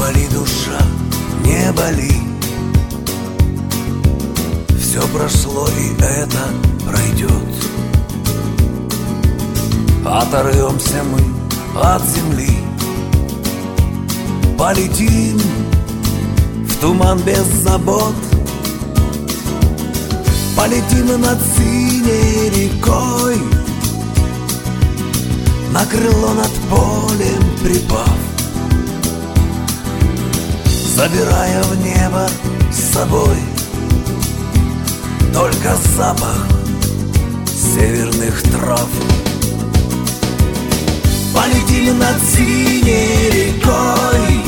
боли, душа, не боли. Все прошло, и это пройдет. Оторвемся мы от земли, полетим в туман без забот. Полетим над синей рекой, на крыло над полем припав, забирая в небо с собой только запах северных трав. Полетим над синей рекой,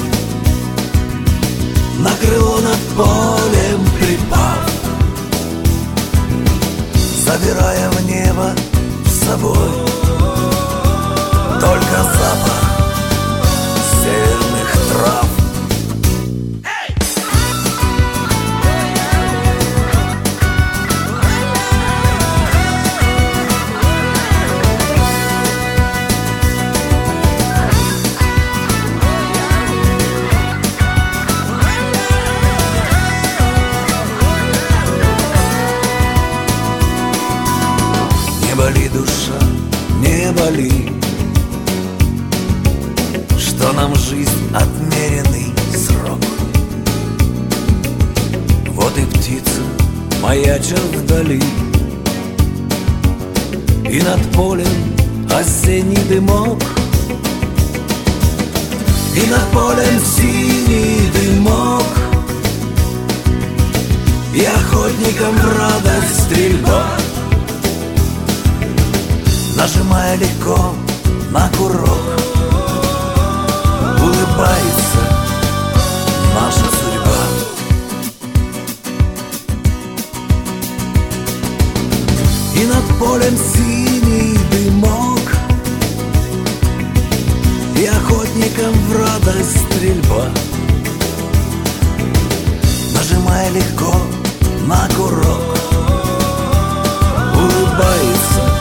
на крыло над полем припав, забирая в небо с собой только запах северных трав. Не боли, душа, не боли, что нам жизнь отмеренный срок. Вот и птица маячит вдали, и над полем осенний дымок, и над полем синий дымок, и охотникам в радость стрельба. Нажимая легко на курок, улыбается наша судьба. И над полем синий дымок, и охотникам в радость стрельба. Нажимая легко на курок, улыбается